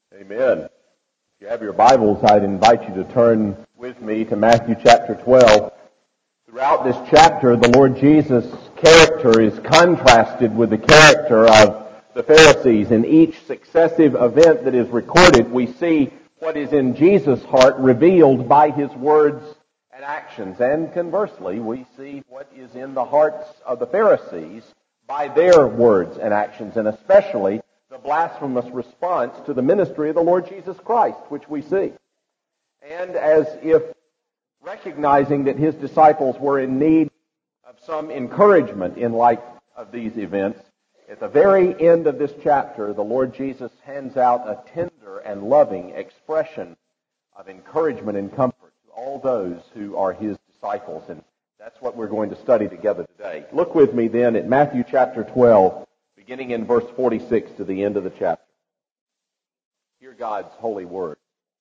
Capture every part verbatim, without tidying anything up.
Amen. If you have your Bibles, I'd invite you to turn with me to Matthew chapter twelve. Throughout this chapter, the Lord Jesus' character is contrasted with the character of the Pharisees. In each successive event that is recorded, we see what is in Jesus' heart revealed by his words and actions. And conversely, we see what is in the hearts of the Pharisees by their words and actions, and especially the blasphemous response to the ministry of the Lord Jesus Christ, which we see. And as if recognizing that his disciples were in need of some encouragement in light of these events, at the very end of this chapter, the Lord Jesus hands out a tender and loving expression of encouragement and comfort to all those who are his disciples. And that's what we're going to study together today. Look with me then at Matthew chapter twelve, beginning in verse forty-six to the end of the chapter. Hear God's holy word.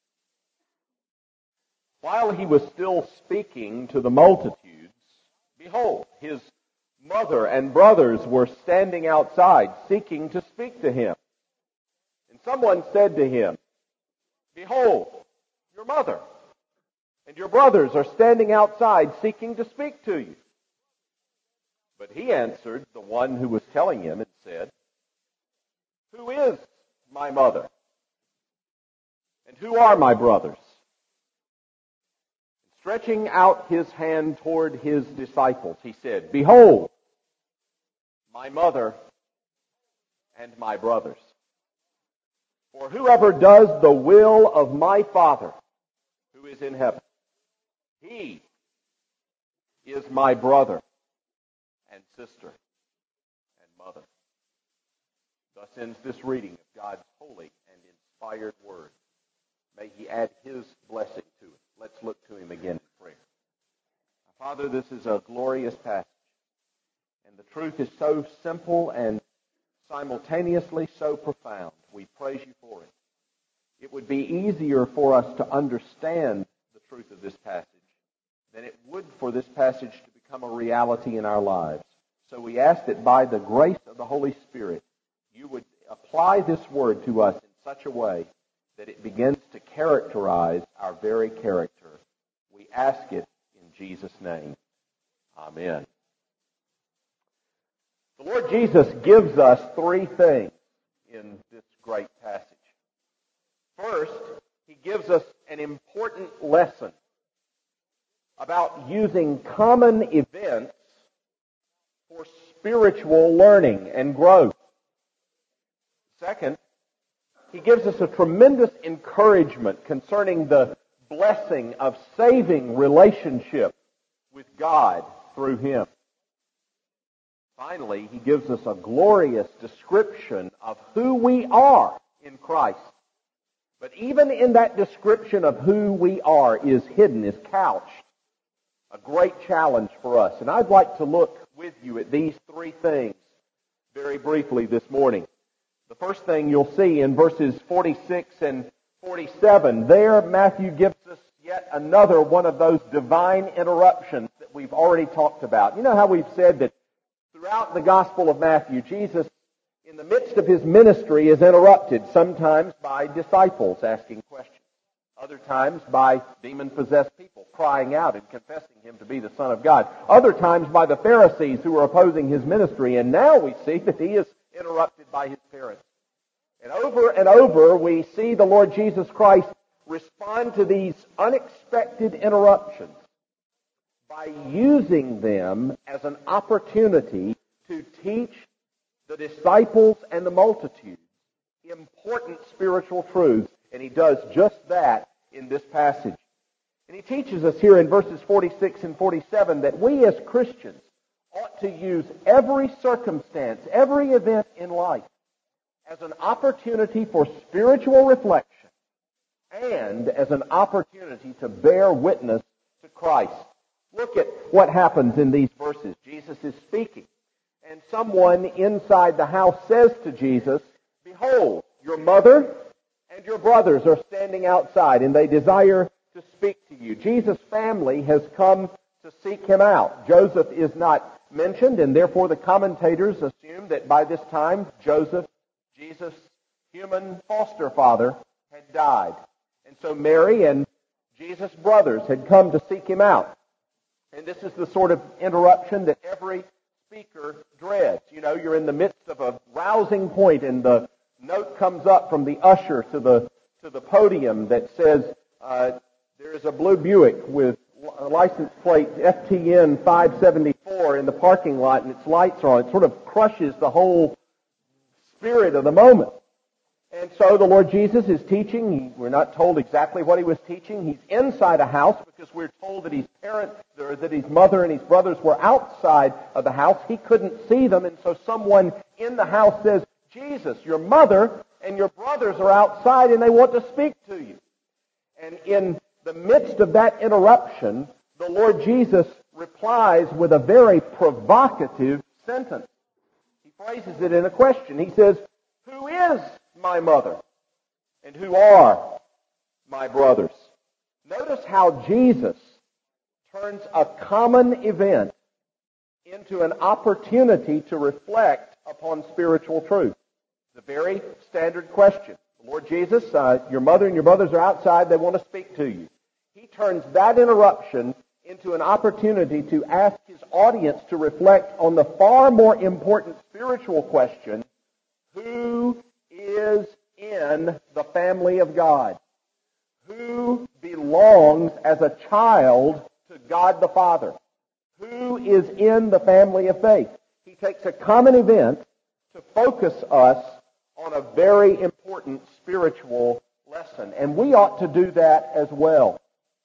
While he was still speaking to the multitudes, behold, his mother and brothers were standing outside, seeking to speak to him. And someone said to him, "Behold, your mother and your brothers are standing outside, seeking to speak to you." But he answered the one who was telling him and said, "Who is my mother? And who are my brothers?" And stretching out his hand toward his disciples, he said, "Behold, my mother and my brothers. For whoever does the will of my Father who is in heaven, he is my brother and sister and mother." Thus ends this reading of God's holy and inspired word. May he add his blessing to it. Let's look to him again in prayer. Father, this is a glorious passage, and the truth is so simple and simultaneously so profound. We praise you for it. It would be easier for us to understand the truth of this passage than it would for this passage to become a reality in our lives. So we ask that by the grace of the Holy Spirit, you would apply this word to us in such a way that it begins to characterize our very character. We ask it in Jesus' name. Amen. The Lord Jesus gives us three things in this great passage. First, he gives us an important lesson about using common events for spiritual learning and growth. Second, he gives us a tremendous encouragement concerning the blessing of saving relationship with God through him. Finally, he gives us a glorious description of who we are in Christ. But even in that description of who we are is hidden, is couched, a great challenge for us. And I'd like to look with you at these three things very briefly this morning. The first thing you'll see in verses forty-six and forty-seven, there Matthew gives us yet another one of those divine interruptions that we've already talked about. You know how we've said that throughout the Gospel of Matthew, Jesus, in the midst of his ministry, is interrupted sometimes by disciples asking questions, other times by demon-possessed people crying out and confessing him to be the Son of God, other times by the Pharisees who are opposing his ministry, and now we see that he is interrupted by his parents. And over and over we see the Lord Jesus Christ respond to these unexpected interruptions by using them as an opportunity to teach the disciples and the multitude important spiritual truths. And he does just that in this passage. And he teaches us here in verses forty-six and forty-seven that we as Christians ought to use every circumstance, every event in life as an opportunity for spiritual reflection and as an opportunity to bear witness to Christ. Look at what happens in these verses. Jesus is speaking, and someone inside the house says to Jesus, "Behold, your mother and your brothers are standing outside, and they desire to speak to you." Jesus' family has come to seek him out. Joseph is not mentioned, and therefore the commentators assume that by this time Joseph, Jesus' human foster father, had died. And so Mary and Jesus' brothers had come to seek him out. And this is the sort of interruption that every speaker dreads. You know, you're in the midst of a rousing point, and the note comes up from the usher to the to the podium that says, uh, there is a blue Buick with a license plate F T N five seventy-four in the parking lot, and its lights are on. It sort of crushes the whole spirit of the moment. And so the Lord Jesus is teaching. He, we're not told exactly what he was teaching. He's inside a house because we're told that his parents, or that his mother and his brothers were outside of the house. He couldn't see them, and so someone in the house says, Jesus, your mother and your brothers are outside and they want to speak to you. And in the midst of that interruption, the Lord Jesus replies with a very provocative sentence. He phrases it in a question. He says, who is my mother, and who are my brothers? Notice how Jesus turns a common event into an opportunity to reflect upon spiritual truth. The very standard question. The Lord Jesus, uh, your mother and your brothers are outside, they want to speak to you. He turns that interruption into an opportunity to ask his audience to reflect on the far more important spiritual question, who is in the family of God? Who belongs as a child to God the Father? Who is in the family of faith? He takes a common event to focus us on a very important spiritual lesson. And we ought to do that as well.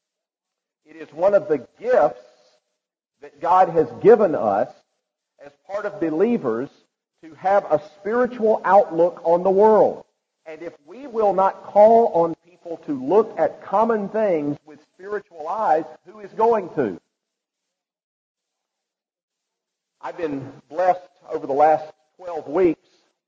It is one of the gifts that God has given us as part of believers to have a spiritual outlook on the world. And if we will not call on people to look at common things with spiritual eyes, who is going to? I've been blessed over the last twelve weeks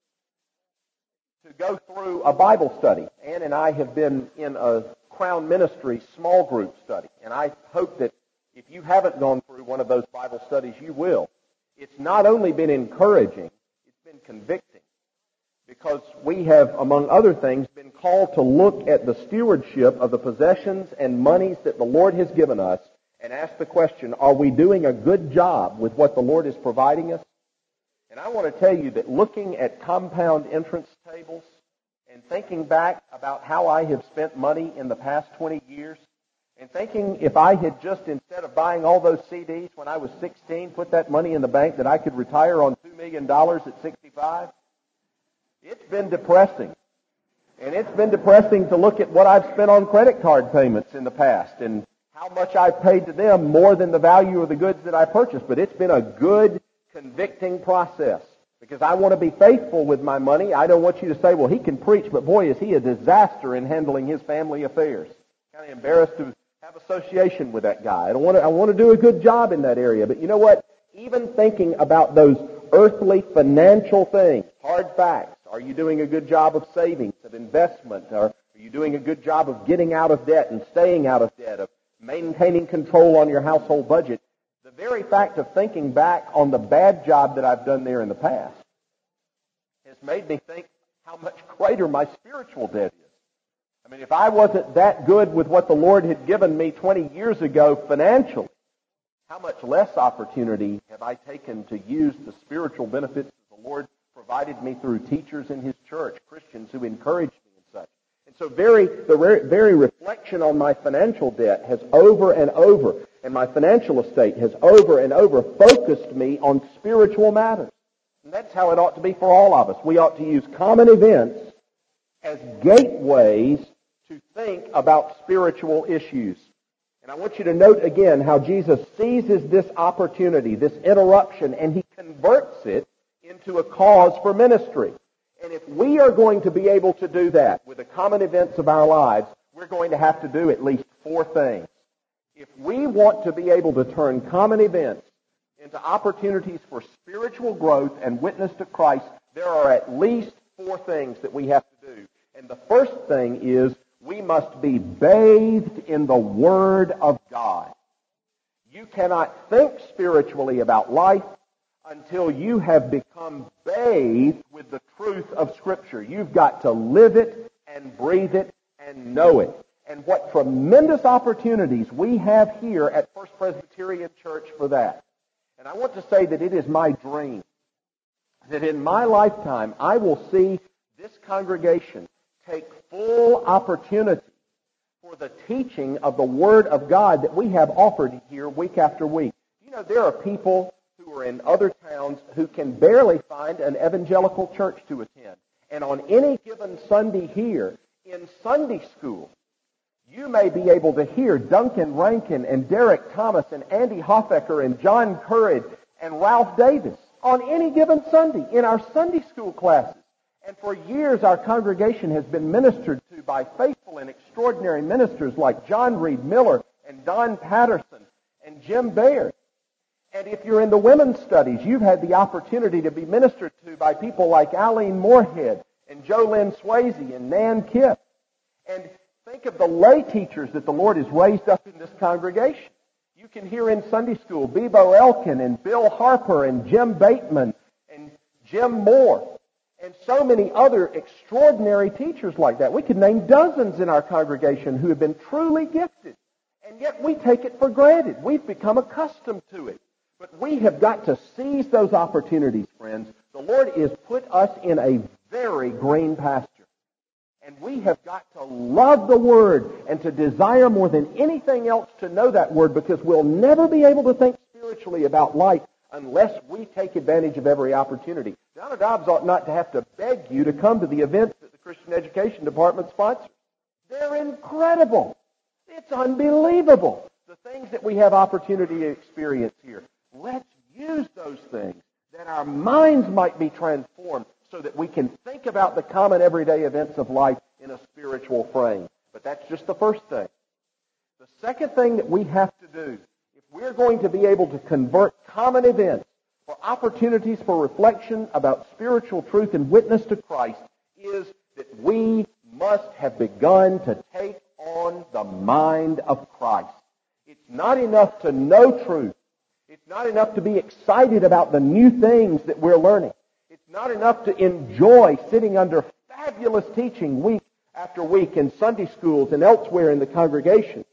to go through a Bible study. Ann and I have been in a Crown Ministry small group study, and I hope that if you haven't gone through one of those Bible studies, you will. It's not only been encouraging, it's been convicting, because we have, among other things, been called to look at the stewardship of the possessions and monies that the Lord has given us and ask the question, are we doing a good job with what the Lord is providing us? And I want to tell you that looking at compound entrance tables and thinking back about how I have spent money in the past twenty years, and thinking if I had just, instead of buying all those C Ds when I was sixteen, put that money in the bank, that I could retire on two million dollars at sixty-five, it's been depressing. And it's been depressing to look at what I've spent on credit card payments in the past and how much I've paid to them more than the value of the goods that I purchased. But it's been a good, convicting process because I want to be faithful with my money. I don't want you to say, well, he can preach, but boy, is he a disaster in handling his family affairs. Kind of embarrassed to have association with that guy. I don't want to, I want to do a good job in that area. But you know what? Even thinking about those earthly financial things, hard facts. Are you doing a good job of savings, of investment? Or are you doing a good job of getting out of debt and staying out of debt, of maintaining control on your household budget? The very fact of thinking back on the bad job that I've done there in the past has made me think how much greater my spiritual debt is. I mean, if I wasn't that good with what the Lord had given me twenty years ago financially, how much less opportunity have I taken to use the spiritual benefits that the Lord provided me through teachers in his church, Christians who encouraged me and such. And so very, the very reflection on my financial debt has over and over, and my financial estate has over and over focused me on spiritual matters. And that's how it ought to be for all of us. We ought to use common events as gateways to think about spiritual issues. And I want you to note again how Jesus seizes this opportunity, this interruption, and he converts it into a cause for ministry. And if we are going to be able to do that with the common events of our lives, we're going to have to do at least four things. If we want to be able to turn common events into opportunities for spiritual growth and witness to Christ, there are at least four things that we have to do. And the first thing is we must be bathed in the Word of God. You cannot think spiritually about life until you have become bathed with the truth of Scripture. You've got to live it and breathe it and and know it. And what tremendous opportunities we have here at First Presbyterian Church for that. And I want to say that it is my dream that in my lifetime I will see this congregation take full opportunity for the teaching of the Word of God that we have offered here week after week. You know, there are people who are in other towns who can barely find an evangelical church to attend. And on any given Sunday here, in Sunday school, you may be able to hear Duncan Rankin and Derek Thomas and Andy Hofecker and John Currid and Ralph Davis on any given Sunday in our Sunday school classes. And for years our congregation has been ministered to by faithful and extraordinary ministers like John Reed Miller and Don Patterson and Jim Baird. And if you're in the women's studies, you've had the opportunity to be ministered to by people like Eileen Moorhead and JoLynn Swayze and Nan Kipp. And think of the lay teachers that the Lord has raised up in this congregation. You can hear in Sunday school Bebo Elkin and Bill Harper and Jim Bateman and Jim Moore and so many other extraordinary teachers like that. We could name dozens in our congregation who have been truly gifted, and yet we take it for granted. We've become accustomed to it. But we have got to seize those opportunities, friends. The Lord has put us in a very green pasture. And we have got to love the Word and to desire more than anything else to know that Word, because we'll never be able to think spiritually about life unless we take advantage of every opportunity. Donna Dobbs ought not to have to beg you to come to the events that the Christian Education Department sponsors. They're incredible. It's unbelievable, the things that we have opportunity to experience here. Let's use those things that our minds might be transformed so that we can think about the common everyday events of life in a spiritual frame. But that's just the first thing. The second thing that we have to do, if we're going to be able to convert common events for opportunities for reflection about spiritual truth and witness to Christ, is that we must have begun to take on the mind of Christ. It's not enough to know truth. It's not enough to be excited about the new things that we're learning. It's not enough to enjoy sitting under fabulous teaching week after week in Sunday schools and elsewhere in the congregation.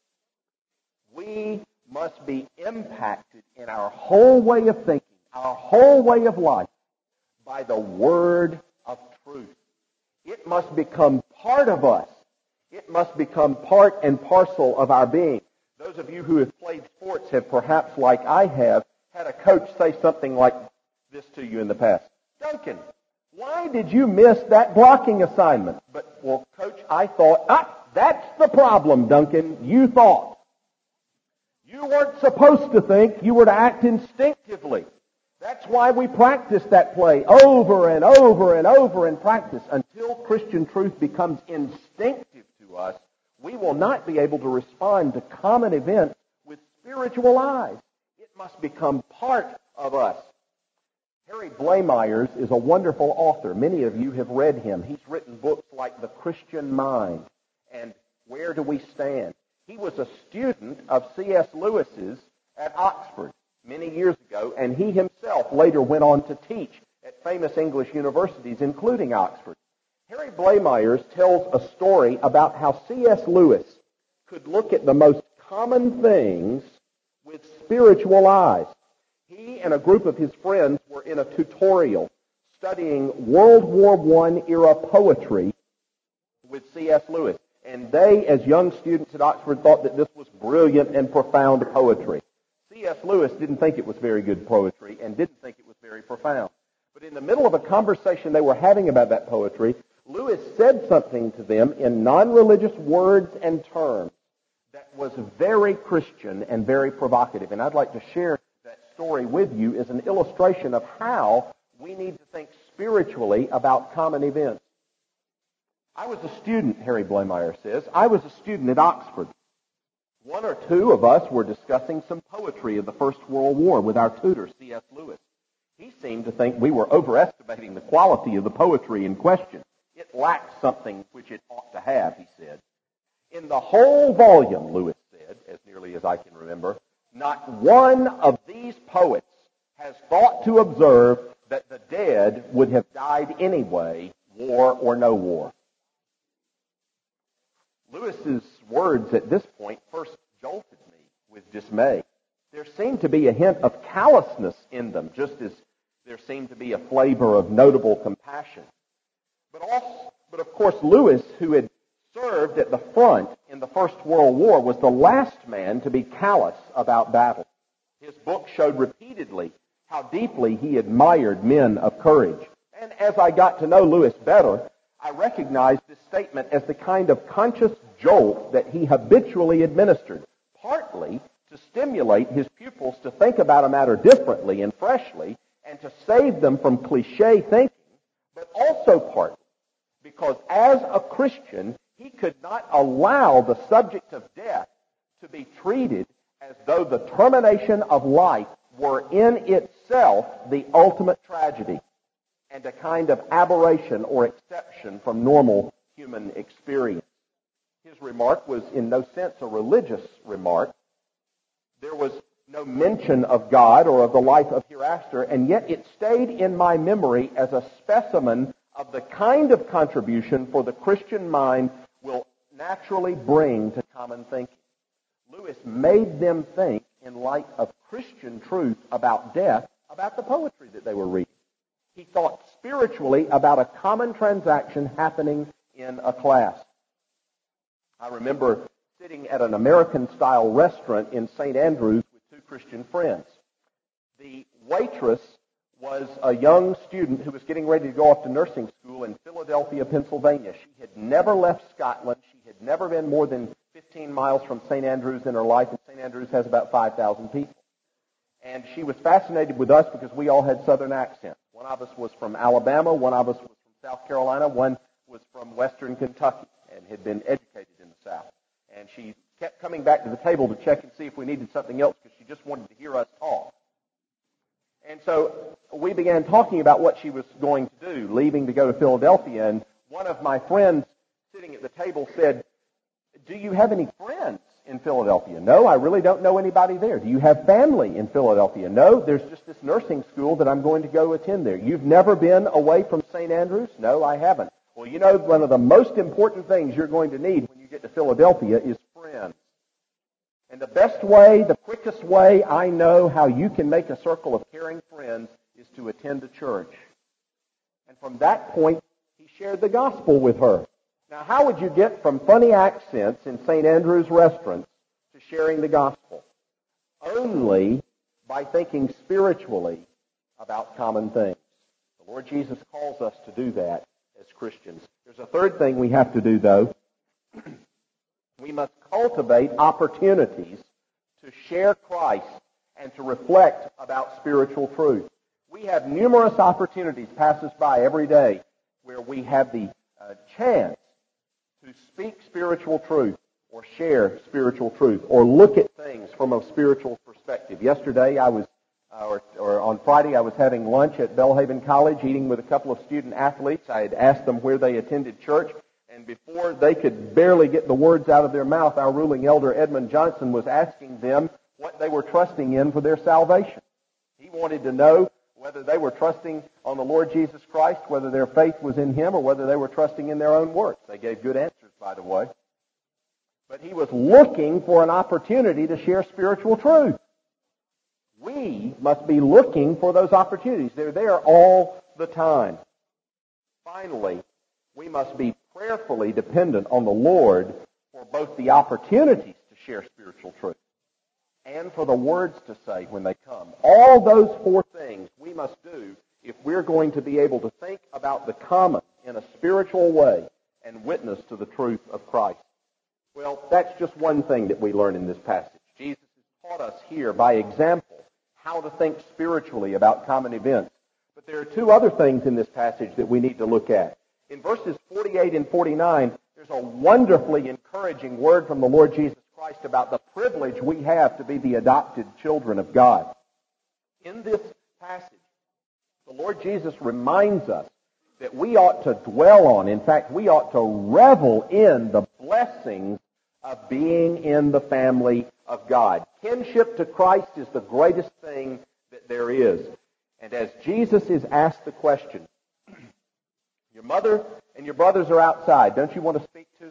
We must be impacted in our whole way of thinking, our whole way of life, by the Word of truth. It must become part of us. It must become part and parcel of our being. Those of you who have played sports have perhaps, like I have, had a coach say something like this to you in the past. Duncan, why did you miss that blocking assignment? But, well, Coach, I thought, ah, that's the problem, Duncan. You thought. You weren't supposed to think. You were to act instinctively. That's why we practice that play over and over and over in practice. Until Christian truth becomes instinctive to us, we will not be able to respond to common events with spiritual eyes. It must become part of us. Harry Blamires is a wonderful author. Many of you have read him. He's written books like The Christian Mind and Where Do We Stand? He was a student of C S Lewis's at Oxford many years ago, and he himself later went on to teach at famous English universities, including Oxford. Harry Blamires tells a story about how C S Lewis could look at the most common things with spiritual eyes. He and a group of his friends were in a tutorial studying World War One era poetry with C S Lewis. And they, as young students at Oxford, thought that this was brilliant and profound poetry. C S Lewis didn't think it was very good poetry and didn't think it was very profound. But in the middle of a conversation they were having about that poetry, Lewis said something to them in non-religious words and terms that was very Christian and very provocative. And I'd like to share that story with you as an illustration of how we need to think spiritually about common events. I was a student, Harry Blamires says. I was a student at Oxford. One or two of us were discussing some poetry of the First World War with our tutor, C S Lewis. He seemed to think we were overestimating the quality of the poetry in question. It lacked something which it ought to have, he said. In the whole volume, Lewis said, as nearly as I can remember, not one of these poets has thought to observe that the dead would have died anyway, war or no war. Lewis's words at this point first jolted me with dismay. There seemed to be a hint of callousness in them, just as there seemed to be a flavor of notable compassion. But, also, but of course, Lewis, who had served at the front in the First World War, was the last man to be callous about battle. His book showed repeatedly how deeply he admired men of courage. And as I got to know Lewis better, I recognized this statement as the kind of conscious jolt that he habitually administered, partly to stimulate his pupils to think about a matter differently and freshly and to save them from cliche thinking, but also partly because as a Christian, he could not allow the subject of death to be treated as though the termination of life were in itself the ultimate tragedy and a kind of aberration or exception from normal human experience. His remark was in no sense a religious remark. There was no mention of God or of the life of hereafter, and yet it stayed in my memory as a specimen of the kind of contribution for the Christian mind will naturally bring to common thinking. Lewis made them think in light of Christian truth about death, about the poetry that they were reading. He thought spiritually about a common transaction happening in a class. I remember sitting at an American-style restaurant in Saint Andrews with two Christian friends. The waitress was a young student who was getting ready to go off to nursing school in Philadelphia, Pennsylvania. She had never left Scotland. She had never been more than fifteen miles from Saint Andrews in her life, and Saint Andrews has about five thousand people. And she was fascinated with us because we all had Southern accents. One of us was from Alabama, one of us was from South Carolina, one was from Western Kentucky and had been educated in the South. And she kept coming back to the table to check and see if we needed something else because she just wanted to hear us talk. And so we began talking about what she was going to do, leaving to go to Philadelphia. And one of my friends sitting at the table said, "Do you have any friends in Philadelphia?" "No, I really don't know anybody there." "Do you have family in Philadelphia?" "No, there's just this nursing school that I'm going to go attend there." "You've never been away from Saint Andrews?" "No, I haven't." "Well, you know, one of the most important things you're going to need when you get to Philadelphia is friends. And the best way, the quickest way I know how you can make a circle of caring friends is to attend a church." And from that point, he shared the gospel with her. Now, how would you get from funny accents in Saint Andrew's restaurants to sharing the gospel? Only by thinking spiritually about common things. The Lord Jesus calls us to do that as Christians. There's a third thing we have to do, though. We must cultivate opportunities to share Christ and to reflect about spiritual truth. We have numerous opportunities pass us by every day where we have the uh, chance to speak spiritual truth or share spiritual truth or look at things from a spiritual perspective. Yesterday I was, uh, or, or on Friday I was having lunch at Belhaven College eating with a couple of student athletes. I had asked them where they attended church. And before they could barely get the words out of their mouth, our ruling elder, Edmund Johnson, was asking them what they were trusting in for their salvation. He wanted to know whether they were trusting on the Lord Jesus Christ, whether their faith was in Him, or whether they were trusting in their own works. They gave good answers, by the way. But he was looking for an opportunity to share spiritual truth. We must be looking for those opportunities. They're there all the time. Finally, we must be prayerfully dependent on the Lord for both the opportunities to share spiritual truth and for the words to say when they come. All those four things we must do if we're going to be able to think about the common in a spiritual way and witness to the truth of Christ. Well, that's just one thing that we learn in this passage. Jesus has taught us here by example how to think spiritually about common events. But there are two other things in this passage that we need to look at. In verses forty-eight and forty-nine, there's a wonderfully encouraging word from the Lord Jesus Christ about the privilege we have to be the adopted children of God. In this passage, the Lord Jesus reminds us that we ought to dwell on, in fact, we ought to revel in the blessings of being in the family of God. Kinship to Christ is the greatest thing that there is. And as Jesus is asked the question, your mother and your brothers are outside. Don't you want to speak to them?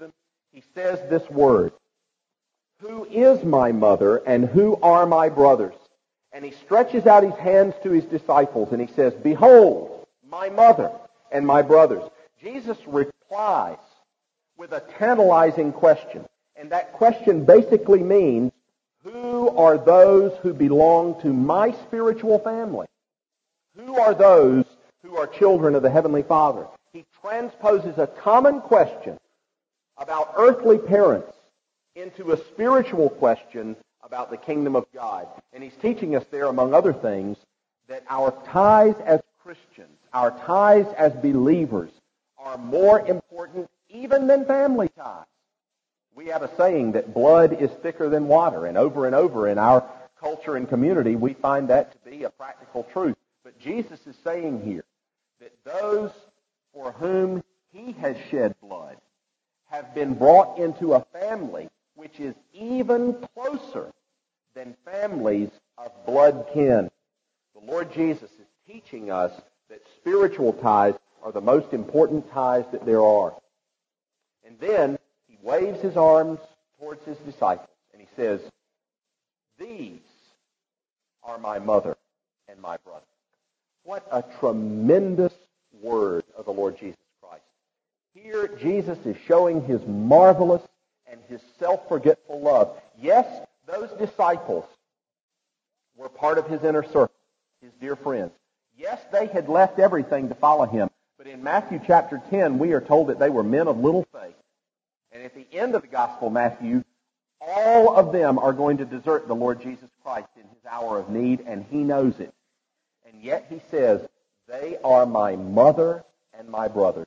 he says this word, "Who is my mother and who are my brothers?" And he stretches out his hands to his disciples and he says, "Behold, my mother and my brothers." Jesus replies with a tantalizing question. And that question basically means, who are those who belong to my spiritual family? Who are those who are children of the Heavenly Father? He transposes a common question about earthly parents into a spiritual question about the kingdom of God. And he's teaching us there, among other things, that our ties as Christians, our ties as believers, are more important even than family ties. We have a saying that blood is thicker than water, and over and over in our culture and community we find that to be a practical truth. But Jesus is saying here that those for whom he has shed blood have been brought into a family which is even closer than families of blood kin. The Lord Jesus is teaching us that spiritual ties are the most important ties that there are. And then he waves his arms towards his disciples and he says, "These are my mother and my brother." What a tremendous word of the Lord Jesus Christ. Here Jesus is showing his marvelous and his self-forgetful love. Yes, those disciples were part of his inner circle, his dear friends. Yes, they had left everything to follow him. But in Matthew chapter ten, we are told that they were men of little faith. And at the end of the Gospel of Matthew, all of them are going to desert the Lord Jesus Christ in his hour of need, and he knows it. And yet he says, "They are my mother and my brothers."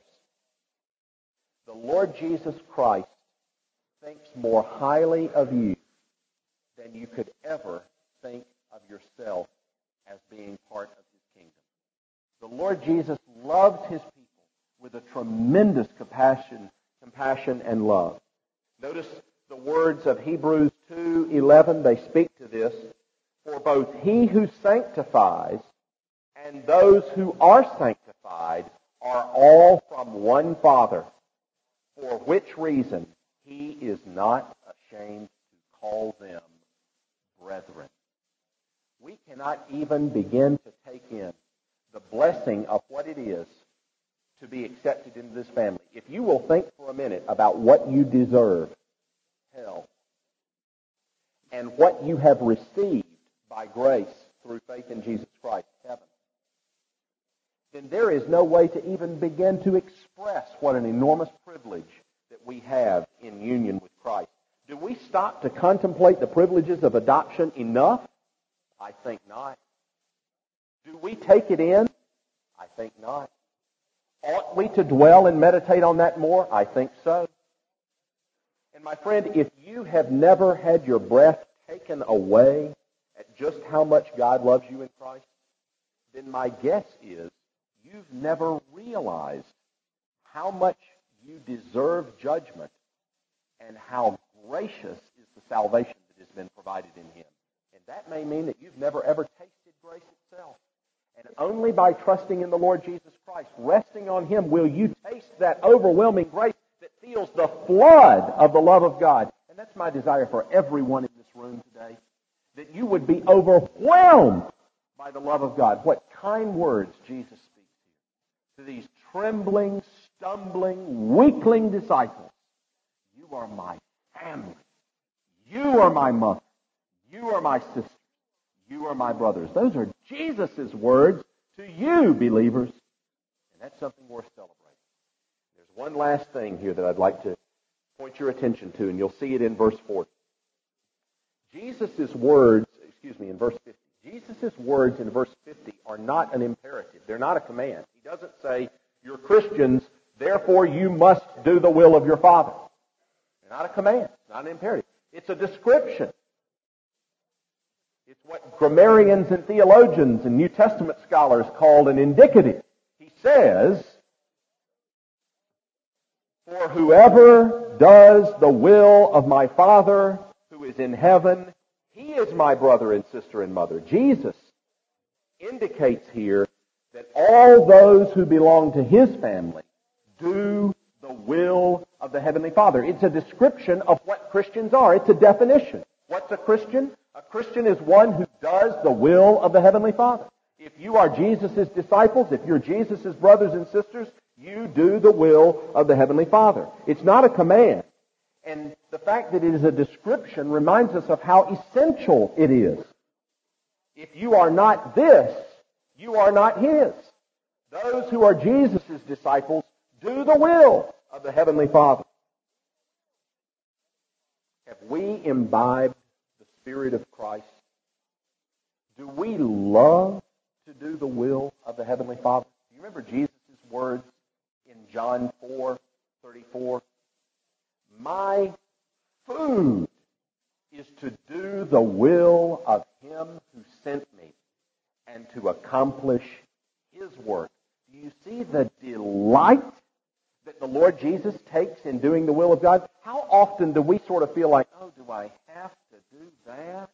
The Lord Jesus Christ thinks more highly of you than you could ever think of yourself as being part of his kingdom. The Lord Jesus loved his people with a tremendous compassion, compassion and love. Notice the words of Hebrews two eleven, they speak to this. "For both he who sanctifies and those who are sanctified are all from one Father, for which reason he is not ashamed to call them brethren." We cannot even begin to take in the blessing of what it is to be accepted into this family. If you will think for a minute about what you deserve, hell, and what you have received by grace through faith in Jesus Christ, heaven, then there is no way to even begin to express what an enormous privilege that we have in union with Christ. Do we stop to contemplate the privileges of adoption enough? I think not. Do we take it in? I think not. Ought we to dwell and meditate on that more? I think so. And my friend, if you have never had your breath taken away at just how much God loves you in Christ, then my guess is you've never realized how much you deserve judgment and how gracious is the salvation that has been provided in him. And that may mean that you've never ever tasted grace itself. And only by trusting in the Lord Jesus Christ, resting on him, will you taste that overwhelming grace that feels the flood of the love of God. And that's my desire for everyone in this room today, that you would be overwhelmed by the love of God. What kind words Jesus speaks here to these trembling, stumbling, weakling disciples. You are my family. You are my mother. You are my sister. You are my brothers. Those are Jesus' words to you, believers. And that's something worth celebrating. There's one last thing here that I'd like to point your attention to, and you'll see it in verse forty. Jesus' words, excuse me, in verse fifty. Jesus' words in verse fifty are not an imperative. They're not a command. He doesn't say, "You're Christians, therefore you must do the will of your Father." They're not a command. It's not an imperative. It's a description. It's what grammarians and theologians and New Testament scholars called an indicative. He says, "For whoever does the will of my Father who is in heaven, he is my brother and sister and mother." Jesus indicates here that all those who belong to his family do the will of of the Heavenly Father. It's a description of what Christians are. It's a definition. What's a Christian? A Christian is one who does the will of the Heavenly Father. If you are Jesus' disciples, if you're Jesus' brothers and sisters, you do the will of the Heavenly Father. It's not a command. And the fact that it is a description reminds us of how essential it is. If you are not this, you are not His. Those who are Jesus' disciples do the will of the Heavenly Father. Have we imbibed the Spirit of Christ? Do we love to do the will of the Heavenly Father? Do you remember Jesus' words in John four thirty-four? My food is to do the will of Him who sent me and to accomplish His work. Do you see the delight that the Lord Jesus takes in doing the will of God? How often do we sort of feel like, oh, do I have to do that?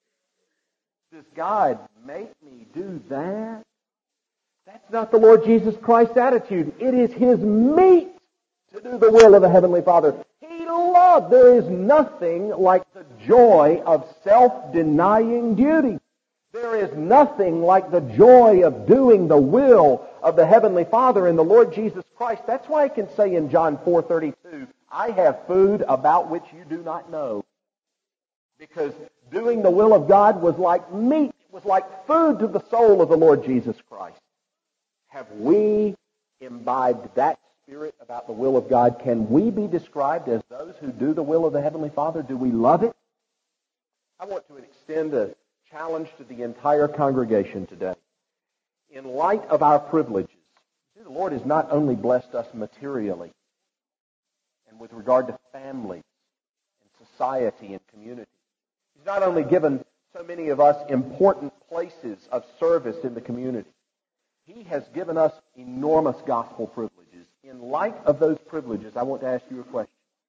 Does God make me do that? That's not the Lord Jesus Christ's attitude. It is His meat to do the will of the Heavenly Father. He loved. There is nothing like the joy of self-denying duty. There is nothing like the joy of doing the will of the Heavenly Father in the Lord Jesus Christ. That's why I can say in John four thirty-two, I have food about which you do not know. Because doing the will of God was like meat. It was like food to the soul of the Lord Jesus Christ. Have we imbibed that spirit about the will of God? Can we be described as those who do the will of the Heavenly Father? Do we love it? I want to extend a challenge to the entire congregation today. In light of our privileges, see, the Lord has not only blessed us materially and with regard to family and society and community. He's not only given so many of us important places of service in the community. He has given us enormous gospel privileges. In light of those privileges, I want to ask you a question.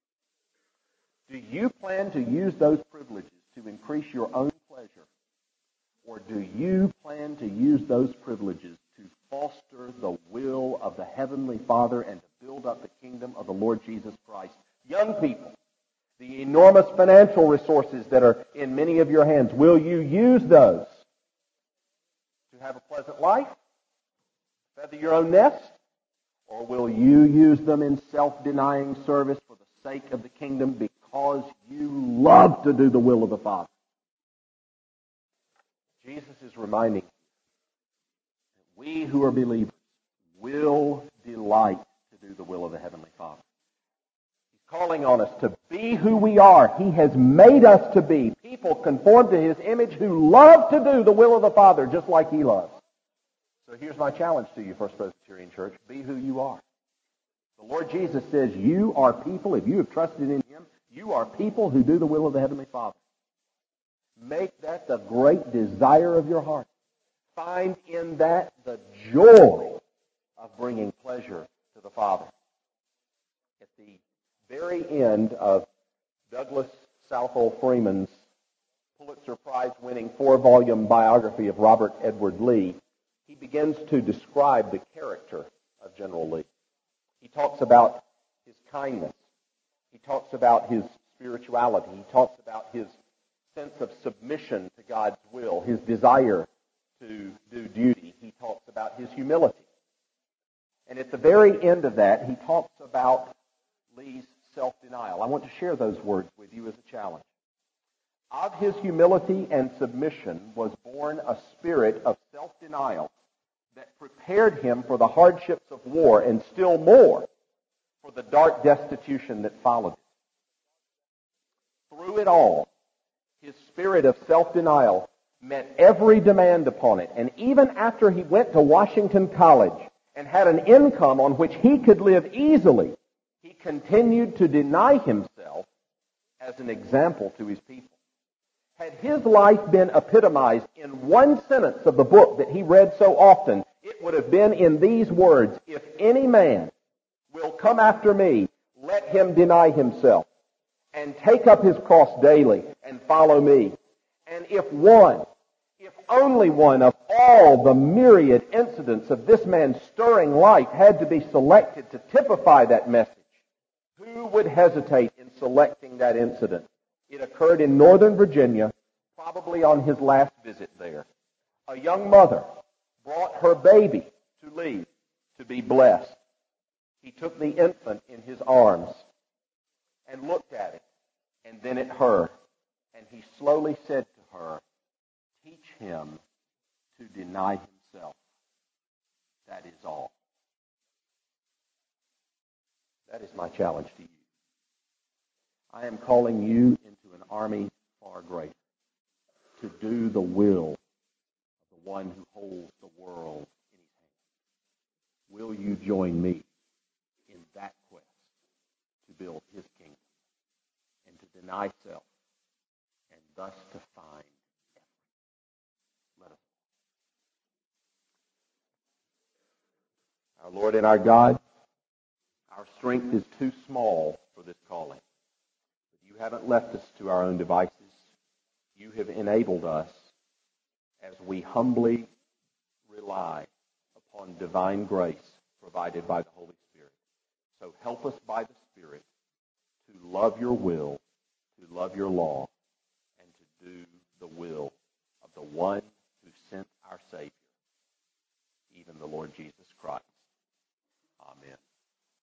Do you plan to use those privileges to increase your own pleasure? Or do you plan to use those privileges to foster the will of the Heavenly Father and to build up the kingdom of the Lord Jesus Christ? Young people, the enormous financial resources that are in many of your hands, will you use those to have a pleasant life? Feather your own nest? Or will you use them in self-denying service for the sake of the kingdom because you love to do the will of the Father? Jesus is reminding us that we who are believers will delight to do the will of the Heavenly Father. He's calling on us to be who we are. He has made us to be people conformed to His image who love to do the will of the Father just like He loves. So here's my challenge to you, First Presbyterian Church. Be who you are. The Lord Jesus says you are people, if you have trusted in Him, you are people who do the will of the Heavenly Father. Make that the great desire of your heart. Find in that the joy of bringing pleasure to the Father. At the very end of Douglas Southall Freeman's Pulitzer Prize-winning four-volume biography of Robert Edward Lee, he begins to describe the character of General Lee. He talks about his kindness. He talks about his spirituality. He talks about his sense of submission to God's will, his desire to do duty. He talks about his humility. And at the very end of that, he talks about Lee's self-denial. I want to share those words with you as a challenge. Of his humility and submission was born a spirit of self-denial that prepared him for the hardships of war and still more for the dark destitution that followed it. Through it all, his spirit of self-denial met every demand upon it. And even after he went to Washington College and had an income on which he could live easily, he continued to deny himself as an example to his people. Had his life been epitomized in one sentence of the book that he read so often, it would have been in these words, "If any man will come after me, let him deny himself and take up his cross daily and follow me." And if one, if only one of all the myriad incidents of this man's stirring life had to be selected to typify that message, Who would hesitate in selecting that incident? It occurred in Northern Virginia, probably on his last visit there. A young mother brought her baby to Lee to be blessed. He took the infant in his arms and looked at it and then at her, and he slowly said to her, "Teach him to deny himself. That is all." That is my challenge to you. I am calling you into an army far greater, to do the will of the one who holds the world in his hand. Will you join me in that quest to build his kingdom and to deny self and thus to find effort? Let us. Our Lord and our God, our strength is too small for this calling. But you haven't left us to our own devices. You have enabled us as we humbly rely upon divine grace provided by the Holy Spirit. So help us by the Spirit to love your will, to love your law, and to do the will of the one